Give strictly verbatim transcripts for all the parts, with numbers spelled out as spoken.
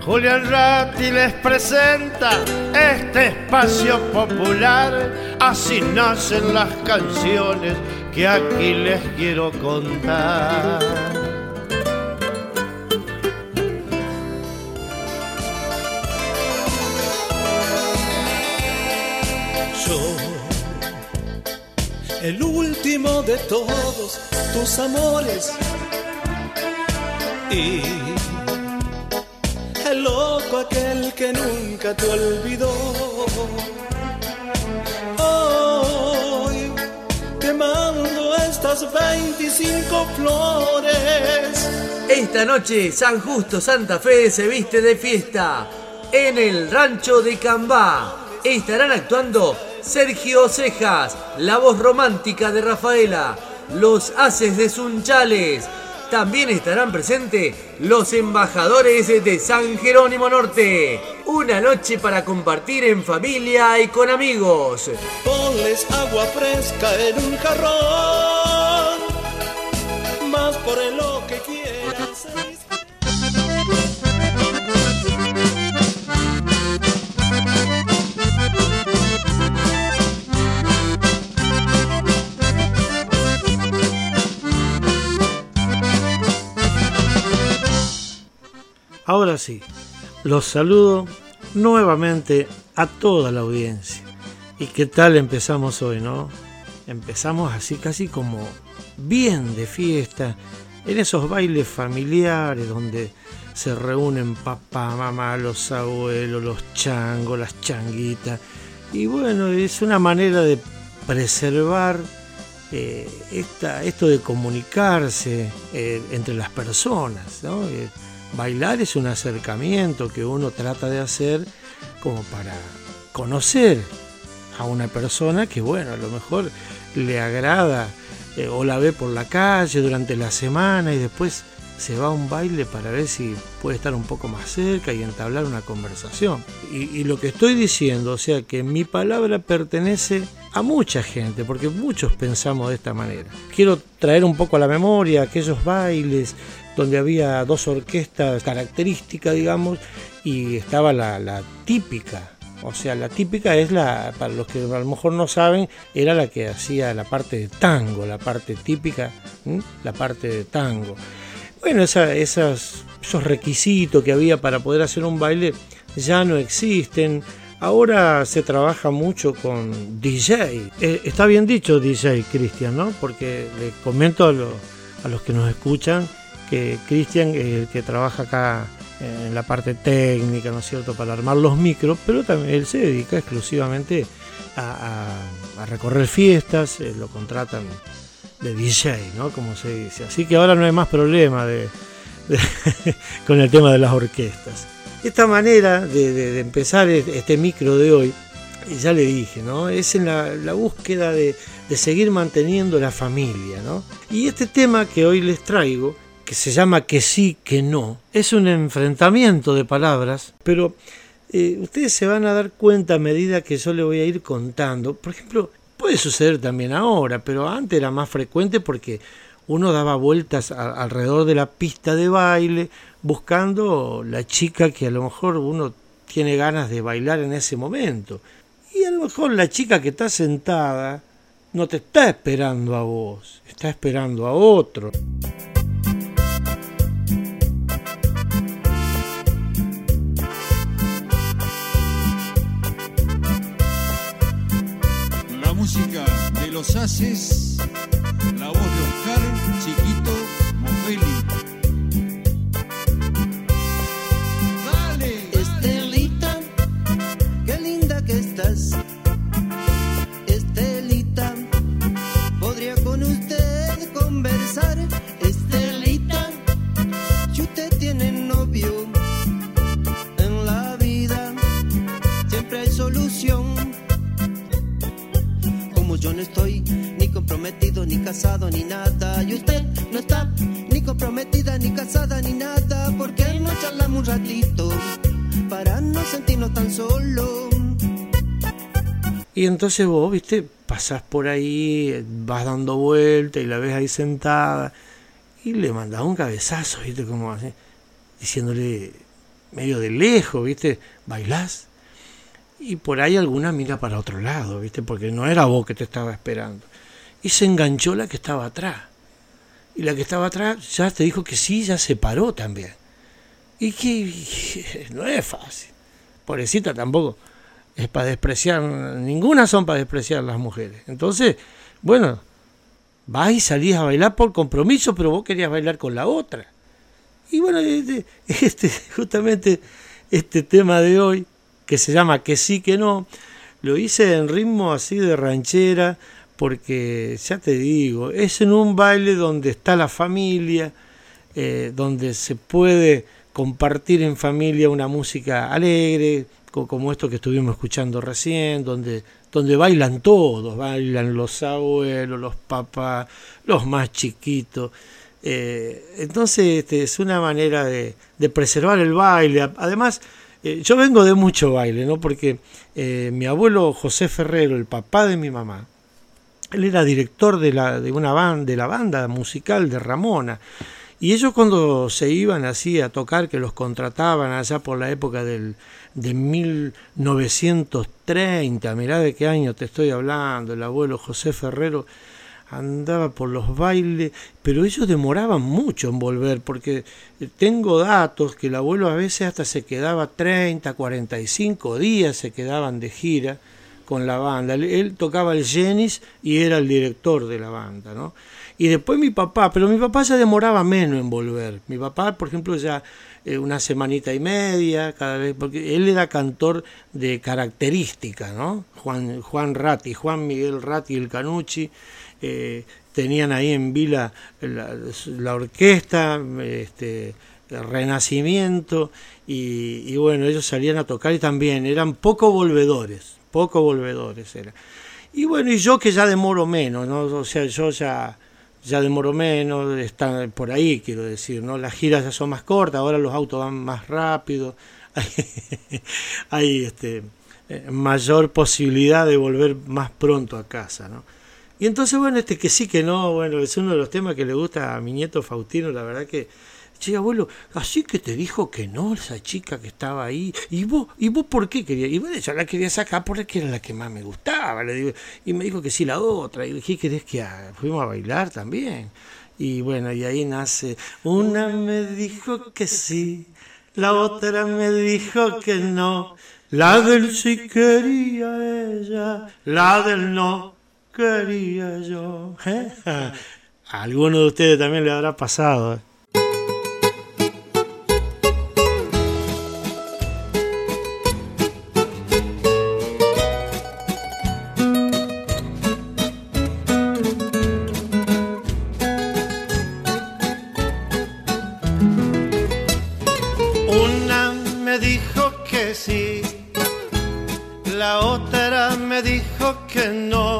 Julián Ratti les presenta este espacio popular. Así nacen las canciones que aquí les quiero contar. Yo, el último de todos tus amores, y el loco aquel que nunca te olvidó. Hoy te mando estas veinticinco flores. Esta noche San Justo Santa Fe se viste de fiesta en el rancho de Cambá. Estarán actuando Sergio Cejas, la voz romántica de Rafaela, los Haces de Sunchales. También estarán presentes los embajadores de San Jerónimo Norte. Una noche para compartir en familia y con amigos. Ponles agua fresca en un jarrón, más por lo que quieras. Ahora sí, los saludo nuevamente a toda la audiencia. ¿Y qué tal empezamos hoy, no? Empezamos así casi como bien de fiesta, en esos bailes familiares donde se reúnen papá, mamá, los abuelos, los changos, las changuitas. Y bueno, es una manera de preservar eh, esta, esto de comunicarse eh, entre las personas, ¿no? Eh, Bailar es un acercamiento que uno trata de hacer como para conocer a una persona que, bueno, a lo mejor le agrada eh, o la ve por la calle durante la semana y después se va a un baile para ver si puede estar un poco más cerca y entablar una conversación. Y, y lo que estoy diciendo, o sea, que mi palabra pertenece a mucha gente, porque muchos pensamos de esta manera. Quiero traer un poco a la memoria aquellos bailes donde había dos orquestas características, digamos, y estaba la, la típica. O sea, la típica es la, para los que a lo mejor no saben, era la que hacía la parte de tango, la parte típica, ¿sí? La parte de tango. Bueno, esa, esas, esos requisitos que había para poder hacer un baile ya no existen. Ahora se trabaja mucho con D J. Eh, está bien dicho D J, Cristian, ¿no? Porque le comento a, lo, a los que nos escuchan que Cristian es el que trabaja acá en la parte técnica, ¿no es cierto?, para armar los micros, pero también él se dedica exclusivamente a, a, a recorrer fiestas, eh, lo contratan de D J, ¿no?, como se dice. Así que ahora no hay más problema de, de con el tema de las orquestas. Esta manera de, de, de empezar este micro de hoy, ya le dije, ¿no?, es en la, la búsqueda de, de seguir manteniendo la familia, ¿no? Y este tema que hoy les traigo, que se llama Que sí, que no, es un enfrentamiento de palabras, pero eh, ustedes se van a dar cuenta a medida que yo le voy a ir contando. Por ejemplo, puede suceder también ahora, pero antes era más frecuente porque uno daba vueltas a, alrededor de la pista de baile buscando la chica que a lo mejor uno tiene ganas de bailar en ese momento. Y a lo mejor la chica que está sentada no te está esperando a vos, está esperando a otro. Música de los Haces, la voz de Oscar Chiquito Mofelli. Dale, Estelita, qué linda que estás. Estelita, podría con usted conversar. Estelita, si usted tiene novio en la vida, siempre hay solución. Yo no estoy ni comprometido, ni casado, ni nada. Y usted no está ni comprometida, ni casada, ni nada. ¿Por qué no charlamos un ratito para no sentirnos tan solos? Y entonces vos, viste, pasás por ahí, vas dando vueltas y la ves ahí sentada y le mandás un cabezazo, viste, como así, diciéndole, medio de lejos, ¿viste? ¿Bailás? Y por ahí alguna mira para otro lado, ¿viste? Porque no era vos que te estaba esperando. Y se enganchó la que estaba atrás. Y la que estaba atrás ya te dijo que sí, ya se paró también. Y que no es fácil. Pobrecita tampoco es para despreciar, ninguna son para despreciar las mujeres. Entonces, bueno, vas y salís a bailar por compromiso, pero vos querías bailar con la otra. Y bueno, este, este, justamente este tema de hoy, que se llama Que sí, que no, lo hice en ritmo así de ranchera, porque ya te digo, es en un baile donde está la familia, eh, donde se puede compartir en familia una música alegre, como esto que estuvimos escuchando recién, donde, donde bailan todos, bailan los abuelos, los papás, los más chiquitos. Eh, entonces este, es una manera de, de preservar el baile. Además, eh, yo vengo de mucho baile, ¿no? Porque eh, mi abuelo José Ferrero, el papá de mi mamá, él era director de, la, de una banda, de la banda musical de Ramona. Y ellos cuando se iban así a tocar, que los contrataban allá por la época del, de mil novecientos treinta, mirá de qué año te estoy hablando, el abuelo José Ferrero andaba por los bailes, pero ellos demoraban mucho en volver, porque tengo datos que el abuelo a veces hasta se quedaba treinta, cuarenta y cinco días, se quedaban de gira con la banda. Él, él tocaba el Genis y era el director de la banda, ¿no? Y después mi papá, pero mi papá ya demoraba menos en volver. Mi papá, por ejemplo, ya eh, una semanita y media, cada vez, porque él era cantor de característica, ¿no? Juan, Juan Ratti, Juan Miguel Ratti y el Canucci, eh, tenían ahí en Vila la, la orquesta, este, el Renacimiento, y, y bueno, ellos salían a tocar y también eran poco volvedores, poco volvedores eran. Y bueno, y yo que ya demoro menos, ¿no? O sea, yo ya... ya demoró menos, está por ahí, quiero decir, ¿no? Las giras ya son más cortas, ahora los autos van más rápido, hay, hay este, mayor posibilidad de volver más pronto a casa, ¿no? Y entonces, bueno, este que sí, que no, bueno, es uno de los temas que le gusta a mi nieto Faustino, la verdad que, che, abuelo, así que te dijo que no, esa chica que estaba ahí, y vos, ¿y vos por qué querías? Y bueno, yo la quería sacar porque era la que más me gustaba, le digo, y me dijo que sí la otra, y le dije, ¿qué querés que haga? Fuimos a bailar también, y bueno, y ahí nace, una me dijo que sí, la otra me dijo que no, la del sí quería ella, la del no quería yo. ¿Eh? A alguno de ustedes también le habrá pasado, ¿eh? La otra me dijo que no,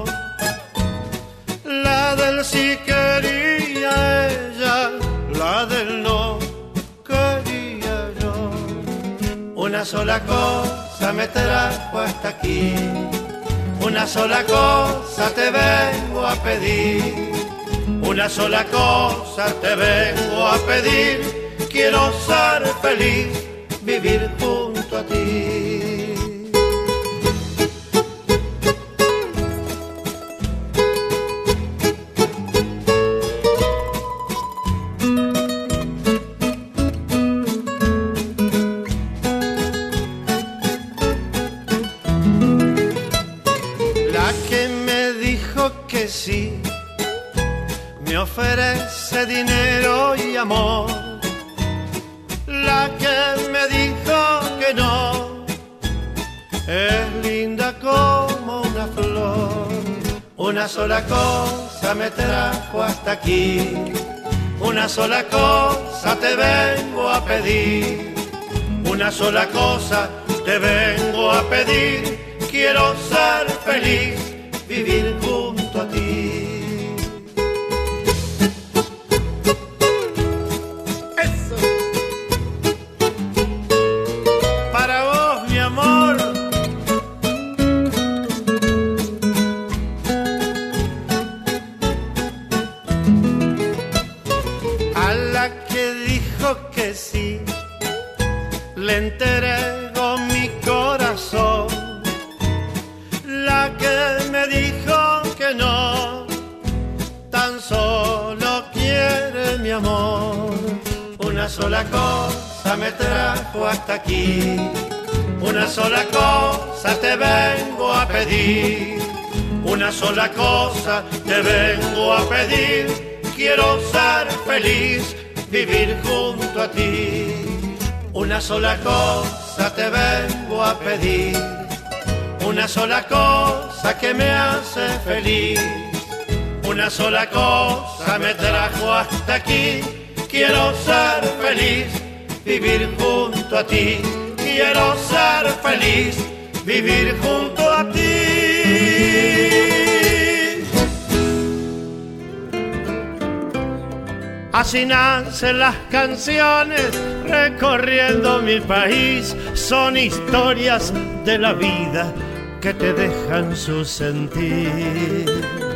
la del sí quería ella, la del no quería yo. Una sola cosa me trajo hasta aquí, una sola cosa te vengo a pedir, una sola cosa te vengo a pedir, quiero ser feliz, vivir junto a ti. Sí, me ofrece dinero y amor, la que me dijo que no, es linda como una flor. Una sola cosa me trajo hasta aquí, una sola cosa te vengo a pedir, una sola cosa te vengo a pedir, quiero ser feliz, vivir junto a ti. Eso. Para vos, mi amor. A la que dijo que sí, le entrego mi corazón. La que me dijo que no, tan solo quiere mi amor. Una sola cosa me trajo hasta aquí, una sola cosa te vengo a pedir, una sola cosa te vengo a pedir. Quiero ser feliz, vivir junto a ti. Una sola cosa te vengo a pedir, una sola cosa que me hace feliz. Una sola cosa me trajo hasta aquí. Quiero ser feliz, vivir junto a ti. Quiero ser feliz, vivir junto a ti. Así nacen las canciones recorriendo mi país. Son historias de la vida que te dejan su sentir.